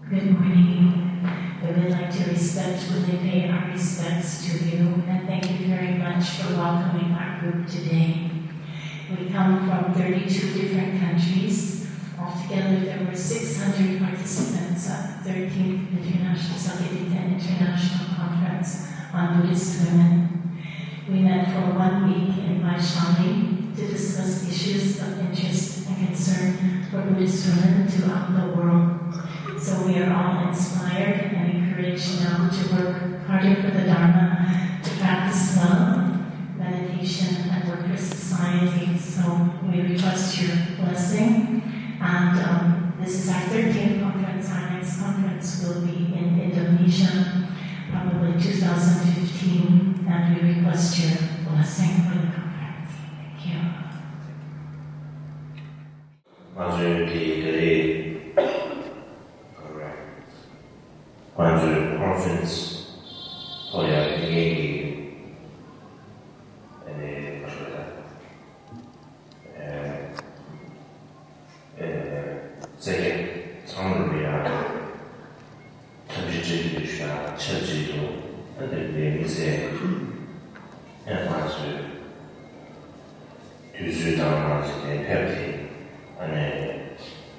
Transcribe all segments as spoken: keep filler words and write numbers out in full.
Good morning. We would like to respectfully pay our respects to you and thank you very much for welcoming our group today. We come from thirty-two different countries. Altogether, there were six hundred participants at the thirteenth International Sakya International Conference on Buddhist Women. We met for one week in Vaishali to discuss issues of interest and concern for Buddhist women throughout the world. So we are all inspired and encouraged now to work harder for the Dharma, to practice love, meditation, and work for society. So we request your blessing. And um, this is our thirteenth conference. Our next conference will be in Indonesia, probably two thousand fifteen, and we request your blessing for the conference. Thank you. Quando conference poi arrivi e 세계 성물이야 전지주의가 철지도 근데 이제 아주 규주당하게 해피 안에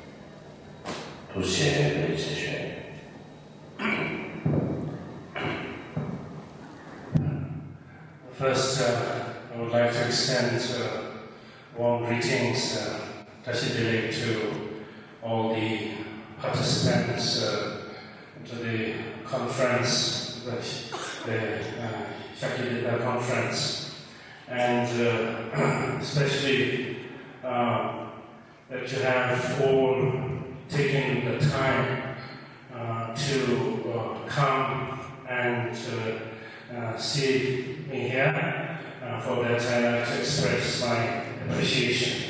도시에 있으셔. First, uh, I would like to extend uh, warm greetings, uh, Tashidele, to all the participants uh, to the conference, the, the uh, Shakya conference, and uh, especially uh, that you have all taken the time uh, to uh, come and uh, uh, see me here. Uh, for that, I'd like to express my appreciation.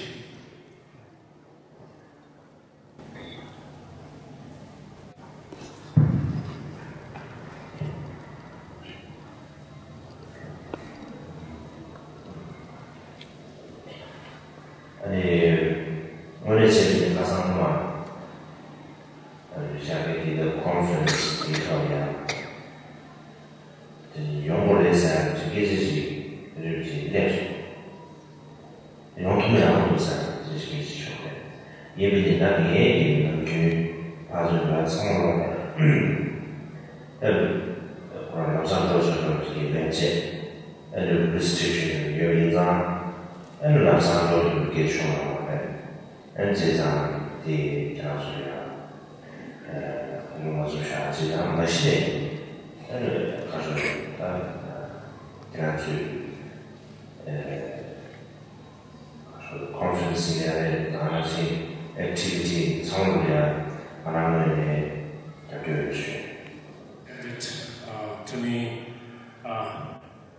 아니 오늘 제일 가상만 Shakya conference 이거야. 영어를 해서 계시지 이렇게 내서 영어를 하고 있어요. 이제 계시죠. 예비된 나게 그 아주 성으로 에 그런 남산도 저런 이게 벤체 에 restriction 요인상 에 남산도 이렇게 좋아하고 에 제장 디 장소야 에 뭔가 좀 샤지 한 시대 에 가서 gratuit conference in energy activity 성우야 하나님의 교육이 to me uh,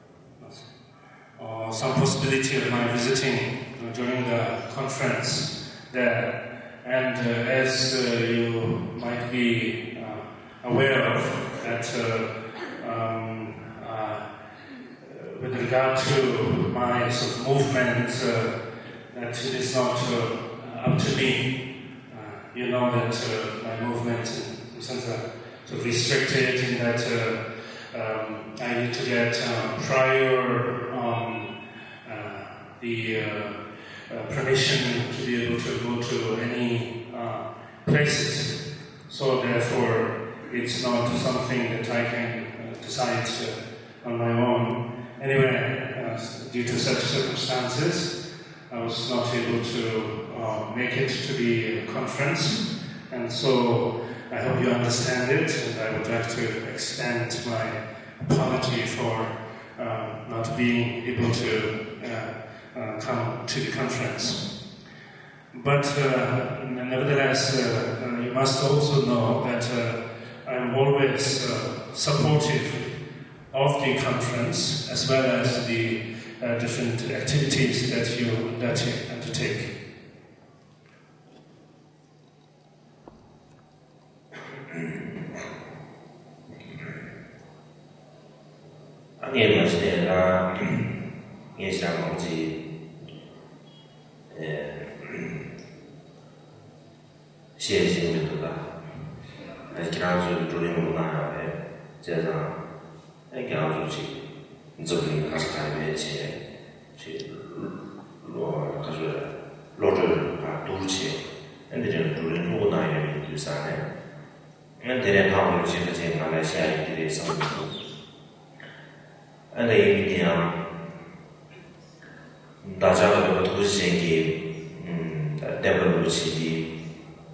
uh, some possibility of my visiting during the conference there, and uh, as uh, you might be uh, aware of that uh, um, with regard to my sort of movement, uh, that it is not uh, up to me. Uh, you know that uh, my movement in sense uh, sort of restricted in that uh, um, I need to get uh, prior um, uh, the uh, uh, permission to be able to go to any uh, places. So therefore, it's not something that I can uh, decide uh, on my own. Anyway, uh, due to such circumstances, I was not able to uh, make it to the conference, and so I hope you understand it, and I would like to extend my apology for uh, not being able to uh, uh, come to the conference. But uh, nevertheless, uh, uh, you must also know that uh, I'm always uh, supportive of the conference, as well as the uh, different activities that you that you undertake. 아니 맞습니다. 예시랑 뭐지? 예, 시행시도가 기란주 조림으로 나와요. 제가 기란주지 저기 가서 가면 제 로 가서 로를 아 도르지 근데 저 조림으로 나와요. 유산에 근데 방법을 지금 제가 말레이시아에 대해서 근데 이게 다자가 도시행기 음 대부분 도시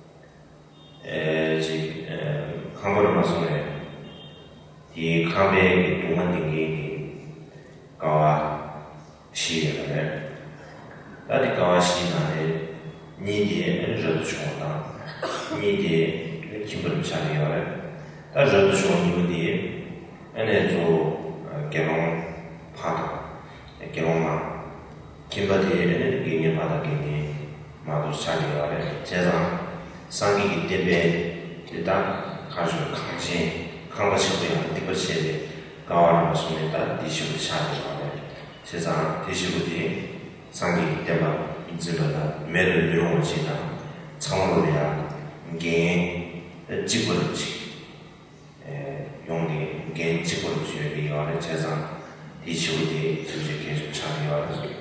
에지 강보를 마서네 이 강배 동안딩이 가와 시에 다디 가와 시나에 니디에 저도 좋다 니디에 기분 잘해요 다 저도 좋은 이유디 안에 저 개롱 파다 개롱마 김바디에는 개념 받아 개념 마도 잘해요 제가 상기 때문에 일단 가지고 강신 강바시고요 디버시에 가와는 맞습니다 디시고 차례요 세상 디시고디 상기 때문에 인증하다 매를 이용하지나 창원로야 게 찍고르지 에 용기 게 찍고르지 이거는 세상 디시고디 이제 계속 차례요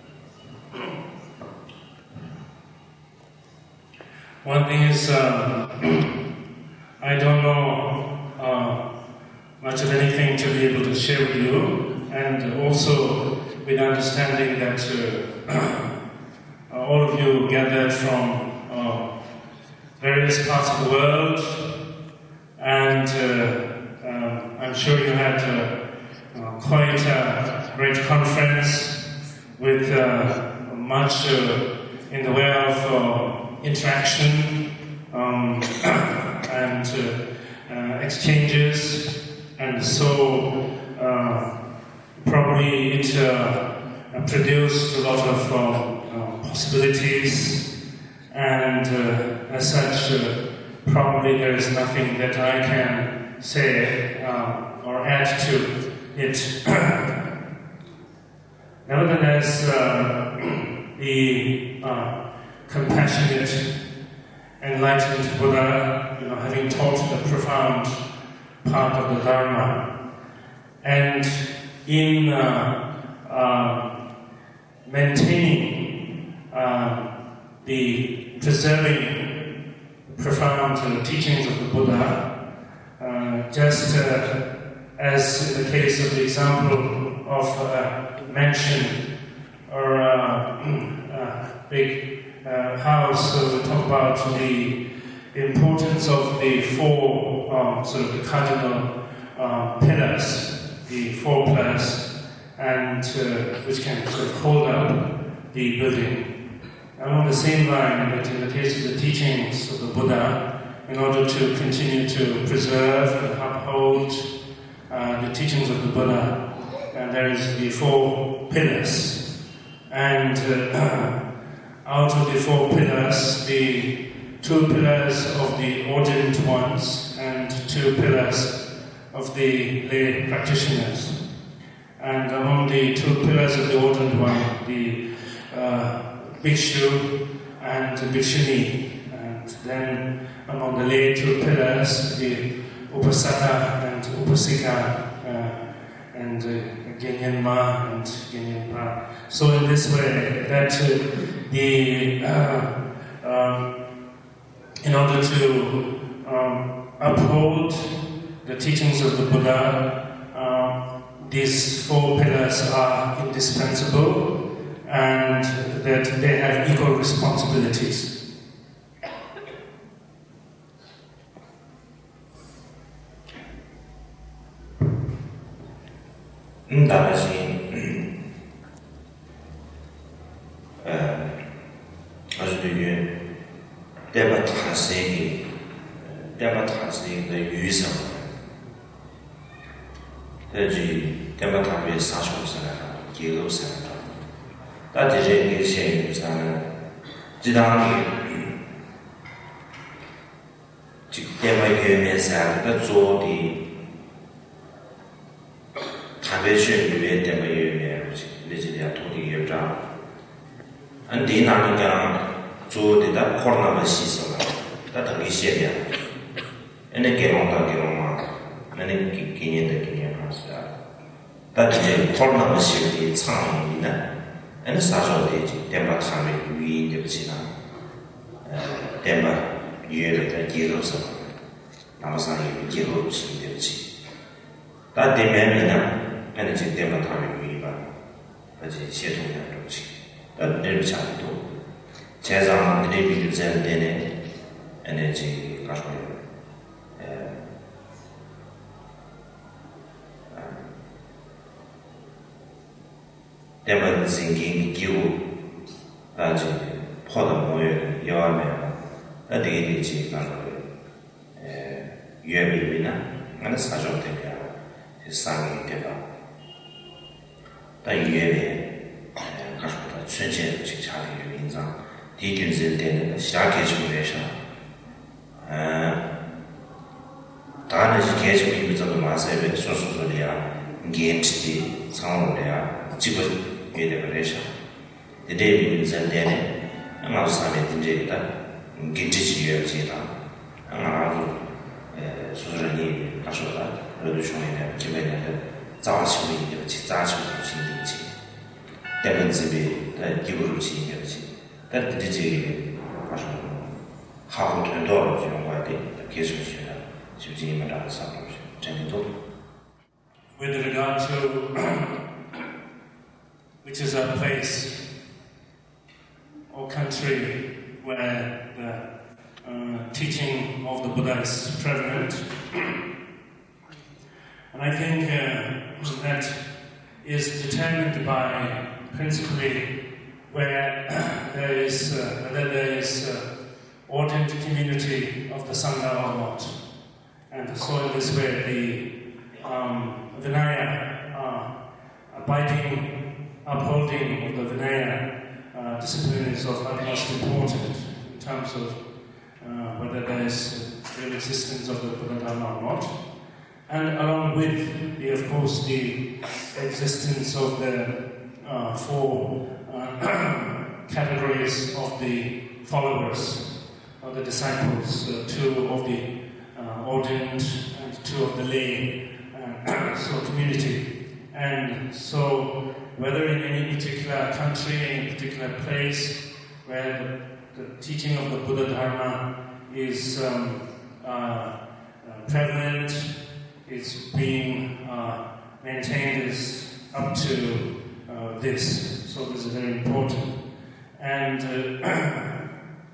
One thing is, uh, I don't know uh, much of anything to be able to share with you, and also with understanding that uh, all of you gathered from uh, various parts of the world, and uh, uh, I'm sure you had uh, uh, quite a great conference with uh, much uh, in the way of uh, interaction um, and uh, uh, exchanges, and so uh, probably it uh, produced a lot of uh, uh, possibilities, and uh, as such uh, probably there is nothing that I can say uh, or add to it. Nevertheless, uh, the uh, compassionate, enlightened Buddha, you know, having taught the profound part of the Dharma, and in uh, uh, maintaining uh, the preserving profound uh, teachings of the Buddha, uh, just uh, as in the case of the example of a mansion or a, a big Uh, house, so we talk about the importance of the four um, sort of the cardinal uh, pillars, the four pillars, and uh, which can sort of hold up the building. And on the same line, that in the case of the teachings of the Buddha, in order to continue to preserve and uphold uh, the teachings of the Buddha, and there is the four pillars, and uh, out of the four pillars, the two pillars of the ordained ones and two pillars of the lay practitioners. And among the two pillars of the ordained one, the uh, bhikshu and the bhikshuni. And then among the lay two pillars, the upasaka and upasika, uh, and uh, Genyanma and Genyanpa. So in this way, that uh, the uh, um, in order to um, uphold the teachings of the Buddha, uh, these four pillars are indispensable, and that they have equal responsibilities. 다시 아주 되게 대바타스의 대바타스의 유의성 대지 대바타의 사실상을 기록상을 다들의 계시상을 지당이 즉 대바유면상 그 조디 다베시 유에 대바유에 이제 토디 여자 안디 나니까 조디다 코로나 시설을 다 당기 시에야 and a get on the get on and a guinea the guinea house. That is a corner of the time and a start of the Demba time we in the China. Demba, you have a deal of some. Amazon, you will see the sea. That demand and it's a Demba time we but it's a shit on the sea. That there's a little. Chazan, the David Zen Dene, and it's a Kashmir. Demon singing you, that's Podamoy, your man, a daily chief, Yevina, and a sergeant his son in Deva. The Yevi, Kashmir, Chenchen, Chichari, Winza, Deacons in the Shaki Relation. Danish catch me with the Massive Sosolia, Games, Sound, Chico. The day we send Danny, and our summit in Jada, get you Jada, and our Suzerain, Kashola, Revolution in Kimen, Zashi, Zashi, Demonzibi, that you will see that the D J how to endure your wedding, the case of Suji Madame Samuel, Jenny. With regard to which is a place or country where the uh, teaching of the Buddha is prevalent. And I think uh, that is determined by principally where there is uh, whether there is uh, ordained community of the Sangha or not. And so in this way the um, Vinaya uh, abiding upholding of the Vinaya uh, discipline is of utmost importance in terms of uh, whether there is real existence of the Buddha Dharma or not. And along with, the, of course, the existence of the uh, four uh, categories of the followers, of the disciples, uh, two of the uh, ordained and two of the lay, uh, so community. And so, whether in any particular country, any particular place where the, the teaching of the Buddha Dharma is um, uh, uh, prevalent, is being uh, maintained, is up to uh, this. So this is very important. And uh,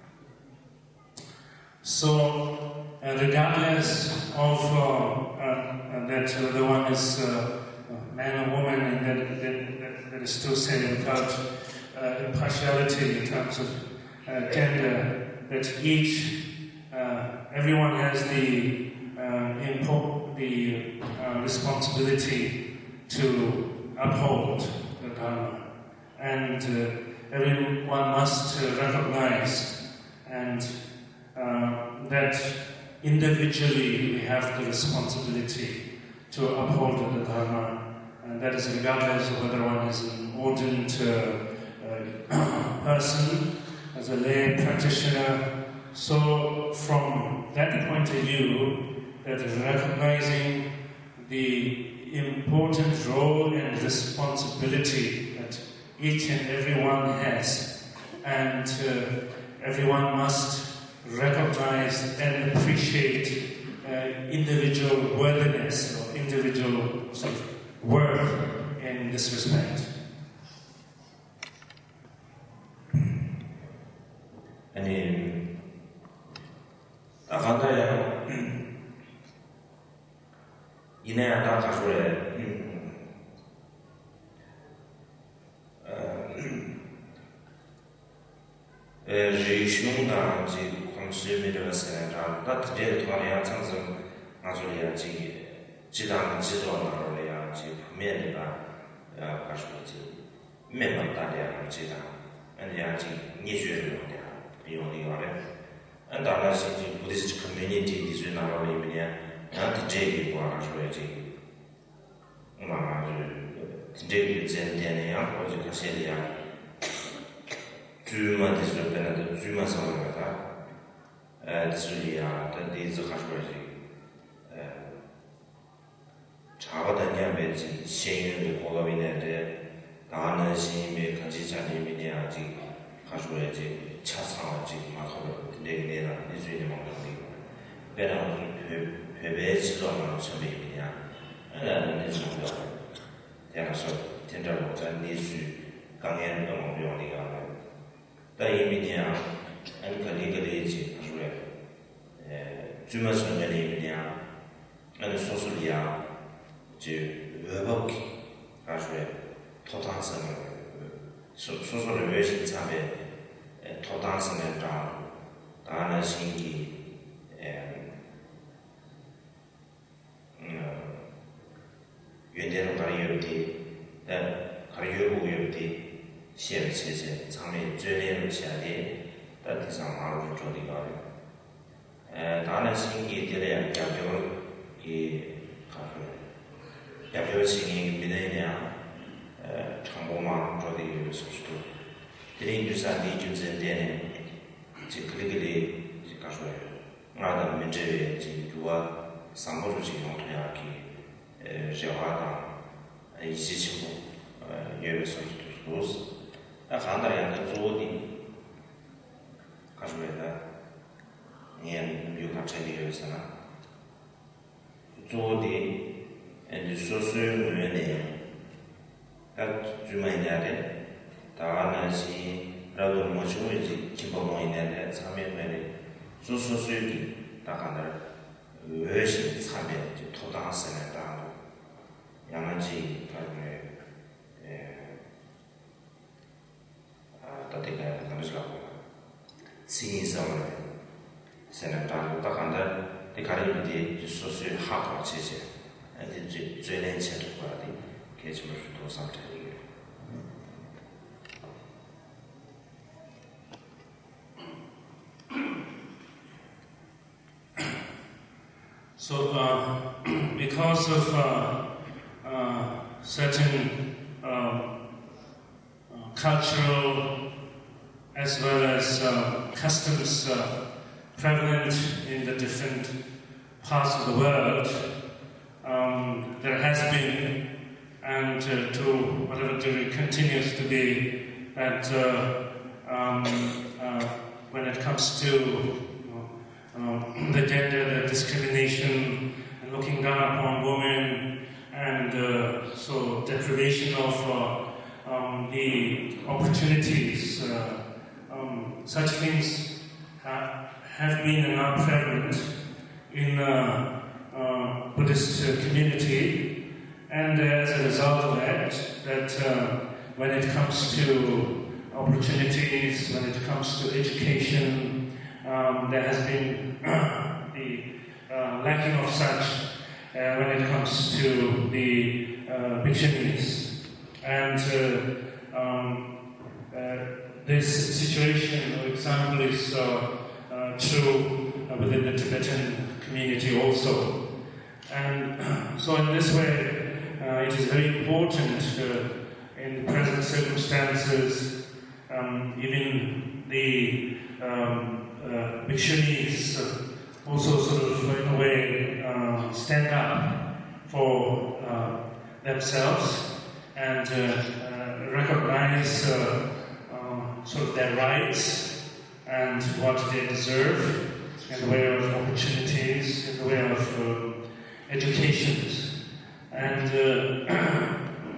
so, uh, regardless of uh, uh, that uh, the one is uh, man or woman, and that, that, that is still said without uh, impartiality in terms of uh, gender, that each, uh, everyone has the uh, impo- the uh, responsibility to uphold the Dharma, and uh, everyone must uh, recognize and uh, that individually we have the responsibility to uphold the Dharma. And that is regardless of whether one is an ordained uh, uh, person, as a lay practitioner. So from that point of view, that is recognizing the important role and responsibility that each and every one has, and uh, everyone must recognize and appreciate uh, individual worthiness or individual sort of worth in this respect. And Agandaya Inaya Dakashore Rishunga, the consumer center, that did Toria Tanzan, Azulia G. Jidang Jizon. 面对吧，呃，把手机，面对大家这个，人家这你学用的，用那个嘞，俺大家是就不得是 community 的，所以那个里面，俺的这个话说这个，我妈妈就是这个真点的呀，或者他写的呀，专门的说本来的专门上面的，呃，所以呀，他第一次还说这个。 现有的国家里面的大能性的科技产品里面啊，这还说的这恰当的这马考的那个那个你最近忙的那个，别让特特别制造嘛成本里面，呃，那种的，这样说，听着我在历史刚研的目标那个，但一明年啊，俺可那个理解，他说的，呃，专门是那里面啊，俺说说的啊，就外包给，他说的，套单什么，说说说的微信产品，呃，套单什么张，当然新的，呃，嗯，原点的还有的，但还有不有的，写不写写，上面最内容写的，但地上马路做的高的，呃，当然新的的嘞，要表也，他说的，要表新的没得呢。呃，长波嘛，做的有手术，这里就是啊，你就针对呢，这个这个的，就讲说，我的们这边这个三步路这种推下去，呃，小花当，呃，一起起步，呃，有手术都是，那很多人他做的，讲说的，你没有看这里有什么，做的，呃，就说说没呢。他专门一点的，他那些然后没什么就基本上一点的产品买的，所所所有的，他看那微信产品就投当时来当，要么去他那呃啊，他这个他们是老生意上的，现在当他看那他看那边的就所所有好好这些，呃，最最年轻的过来的。给什么是多少这一个？ So, uh, because of uh, uh, certain uh, uh, cultural as well as uh, customs uh, prevalent in the different parts of the world, um, there has been, and uh, to whatever degree continues to be, that uh, um, uh, when it comes to Um, the gender, the discrimination, and looking down upon women, and uh, so deprivation of uh, um, the opportunities. Uh, um, such things ha- have been and are prevalent in the uh, uh, Buddhist uh, community, and as a result of that, that uh, when it comes to opportunities, when it comes to education, Um, there has been the uh, lacking of such uh, when it comes to the uh, bhikshunis. And uh, um, uh, this situation, for example, is uh, uh, true within the Tibetan community also. And so in this way, uh, it is very important uh, in the present circumstances, um, even the um, Uh, bhikshunis uh, also sort of, in a way, uh, stand up for uh, themselves and uh, uh, recognize uh, uh, sort of their rights and what they deserve in the way of opportunities, in the way of uh, educations. And uh,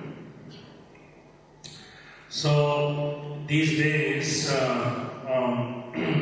so these days, uh, um,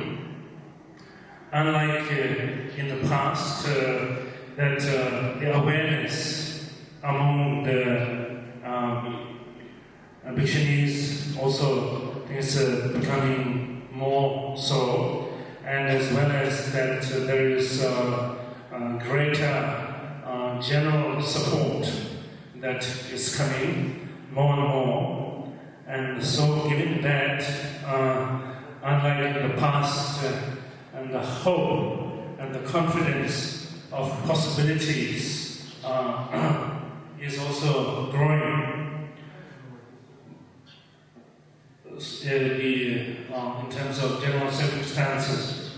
unlike uh, in the past, uh, that uh, the awareness among the um, bhikshunis also is uh, becoming more so, and as well as that uh, there is uh, uh, greater uh, general support that is coming more and more. And so given that, uh, unlike in the past, uh, and the hope and the confidence of possibilities uh, is also growing. Uh, the, uh, in terms of general circumstances.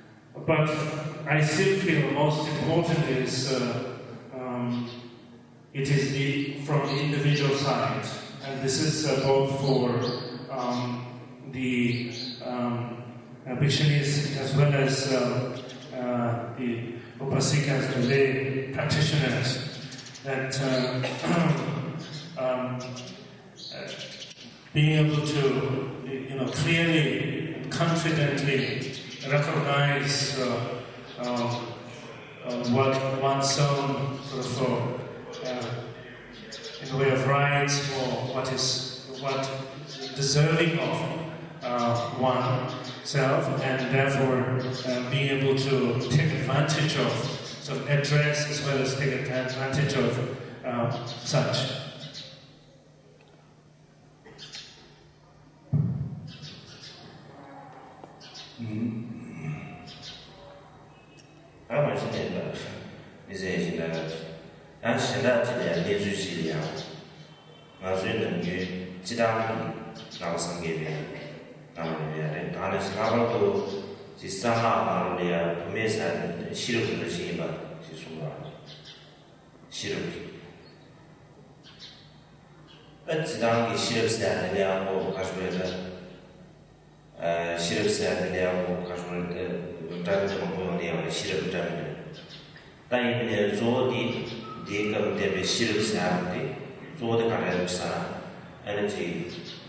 But I still feel most important is uh, um, it is the, from the individual side, and this is uh, both for um, the um, bhikshunis as well as uh, uh, the upasikas, the lay practitioners, that uh, um, uh, being able to, you know, clearly and confidently recognize uh, um, uh, what one's own sort of uh, in the way of rights, or what is what deserving of uh, oneself, and therefore uh, being able to take advantage of, sort of address as well as take advantage of uh, such. I was in the musician, and she let the Nizushi. I was in the new Chidam, now some giving. And honest, now to the Sama, the Miss and Shiru regime, she's so Shiru. But Chidam is Shiru's and the Yamo Kashmir. Shirup said the Yamo Kashmir. Done Shirup done. Then the Zodi, the Gum de Shirup Saturday, Zodi Karabsa, energy,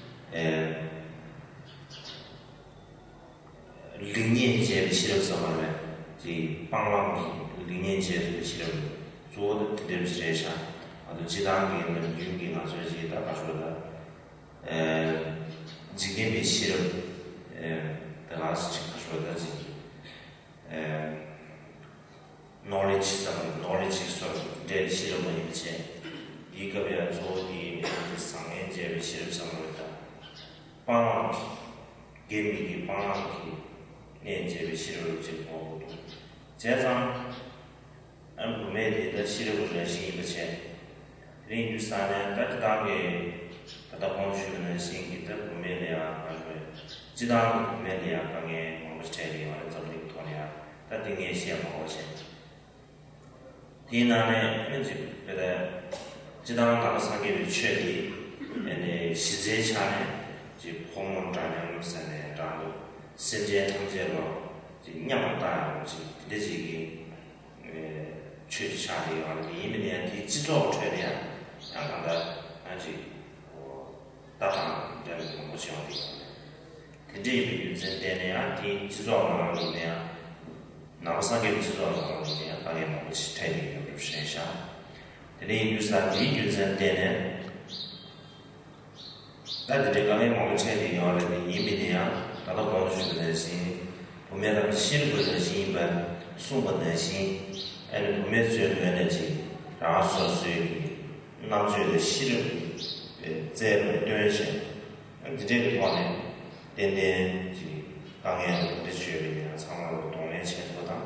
lineage of Shirup Summer, the Panglang lineage of Shirup, Zod the demonstration, or the Chidangi and the Yugi Nazareth, Ashwada, Jigimi Shirup, the last Ashwada. Um, knowledge, some knowledge is sort of dead ceremony. You can be a told the song and Jerry Shirp Samarita. Panaki gave me the Panaki and Jerry Shirp Chipo. Jazam and made the Shirp regime the chair. Then you stand at that dame at the function and sing it up Melia and Jidam Melia Kange, Australia, and something. That thing is here for us. Dinane, the Jidam Tamasaki with Chetty and a Shizay Chane, the Pomon Dynamics and Dano, Sinjay Tangelo, the Yamata, the Lizzy, Chetty Charlie, or the immediate Jizo Tredia, and that Angie or Data, then Motion. The day we use in Dania, the Jizo. Now, some give it to I am which telling you to change. The name use that we use and then that the Galen will tell you already immediate, other consumer, who made a silver regime, but super dancing, and who made your energy, also say, not the silver, their duration, and the day upon it, then then the Gangan, the jury, and some of the donation.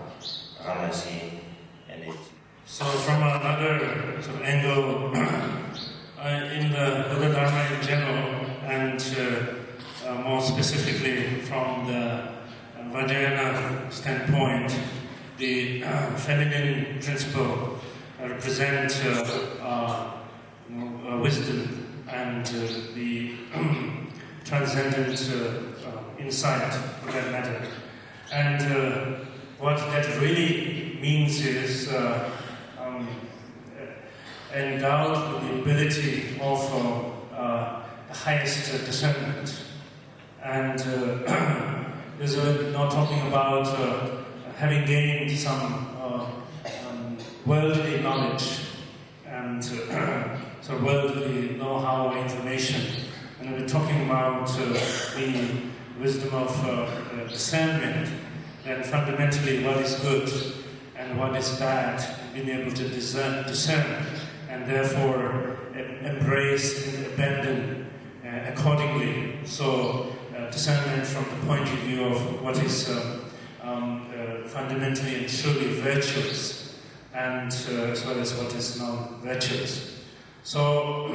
So, from another sort of angle, uh, in the Buddha Dharma in general, and uh, uh, more specifically from the uh, Vajrayana standpoint, the uh, feminine principle uh, represent uh, uh, you know, uh, wisdom and uh, the transcendent uh, uh, insight for that matter. And uh, what that really means is uh, um, endowed with the ability of uh, uh, the highest uh, discernment. And uh, there's a, not talking about uh, having gained some uh, um, worldly knowledge and uh, so worldly know-how information. And we're talking about uh, the wisdom of uh, discernment. And fundamentally, what is good and what is bad, being able to discern, discern and therefore embrace and abandon uh, accordingly. So, uh, discernment from the point of view of what is um, um, uh, fundamentally and truly virtuous, and uh, as well as what is non-virtuous. So,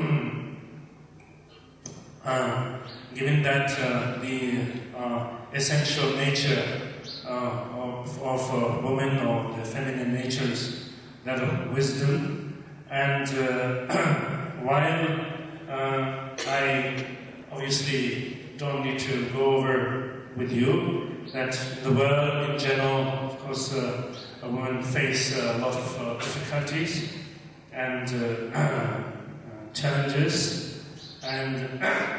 uh, given that uh, the uh, essential nature Uh, of, of uh, women or the feminine natures, that of wisdom And uh, while uh, I obviously don't need to go over with you that the world in general, of course, uh, women face a lot of uh, difficulties and uh, uh, challenges, and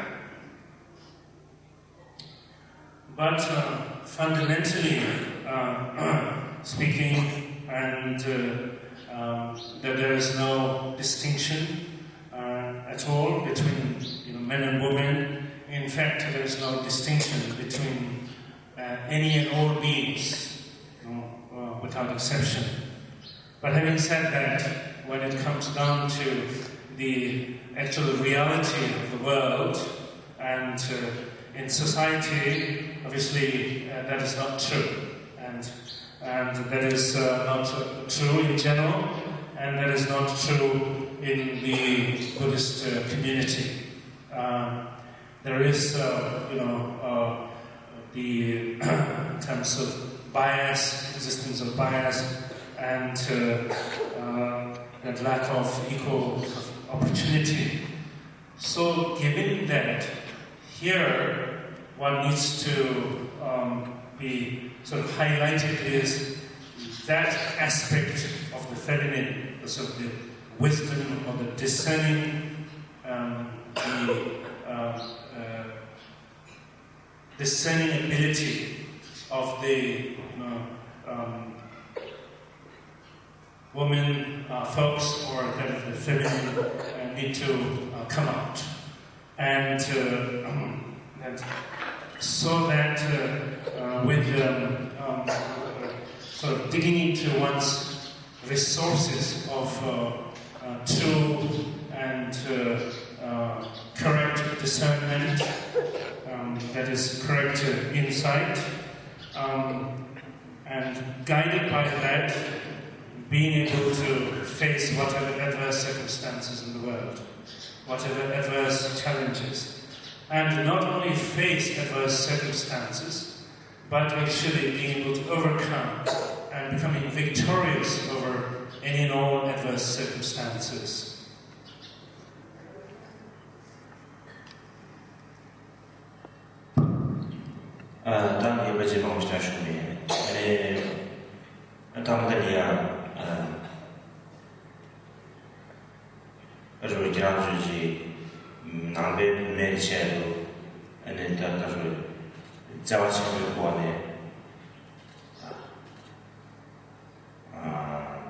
but uh, fundamentally uh, speaking, and uh, um, that there is no distinction uh, at all between you know, men and women. In fact, there is no distinction between uh, any and all beings, you know, uh, without exception. But having said that, when it comes down to the actual reality of the world and uh, in society, obviously uh, that is not true, and and that is uh, not uh, true in general, and that is not true in the Buddhist uh, community. Um, there is, uh, you know, uh, the in terms of bias, existence of bias, and uh, uh, that lack of equal opportunity. So, given that, here one needs to um, be sort of highlighted is that aspect of the feminine, the sort of the wisdom or the discerning, um, the uh, uh, discerning ability of the you know, um, women, uh, folks, or kind of the feminine uh, need to uh, come out, and, uh, and so that uh, uh, with um, um, uh, sort of digging into one's resources of uh, uh, true and uh, uh, correct discernment, um, that is correct uh, insight, um, and guided by that, being able to face whatever adverse circumstances in the world, whatever adverse challenges, and not only face adverse circumstances, but actually being able to overcome and becoming victorious over any and all adverse circumstances. Uh, thank you very much, Mister Shumi. And I'm going to 그리고 지난주지 남배 분해의 시에도 and 가지고 자와치를 보안에 아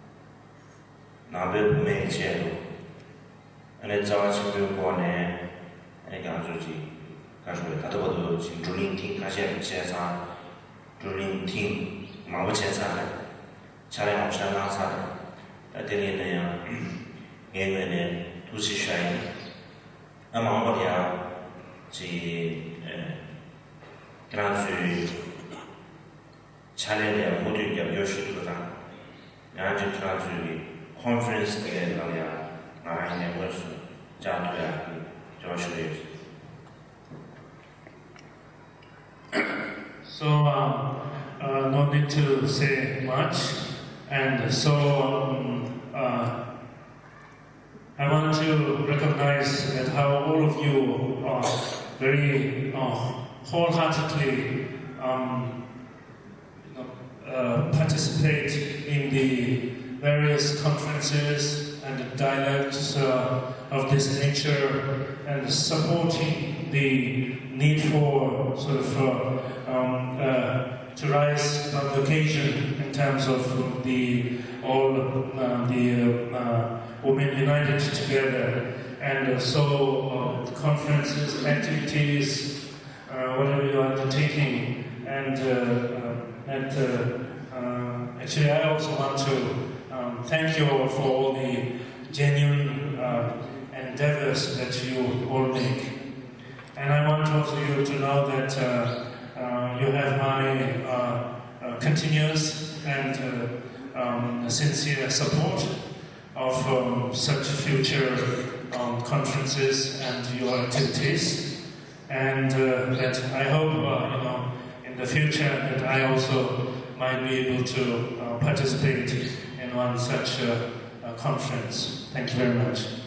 남배 분해의 시에도 and 자와치를 보안에 and 가지고지 가지고 다도도 지금 줄링팅 가시에 제사 줄링팅 마부제사 차량 없이 나사다 때리는 예외는 도시샤인 아마버리아 지 그라주 차례의 모두 요시도다 나한테 그라주 컨퍼런스 때 나야 나한테 벌써 자도야 조슈리. So um, uh, no need to say much, and so um, uh, I want to recognize that how all of you are very uh, wholeheartedly um, uh, participate in the various conferences and dialogues uh, of this nature, and supporting the need for sort of uh, um, uh, to rise above the occasion in terms of the all uh, the uh, women united together, and uh, so uh, conferences, activities, uh, whatever you are undertaking, and uh, uh, and uh, uh, actually I also want to um, thank you all for all the genuine uh, endeavors that you all make, and I want also you to know that uh, uh, you have my uh, uh, continuous and uh, um, sincere support of um, such future um, conferences and your activities, and uh, that I hope uh, you know in the future that I also might be able to uh, participate in one such uh, uh, uh, conference. Thank you very much.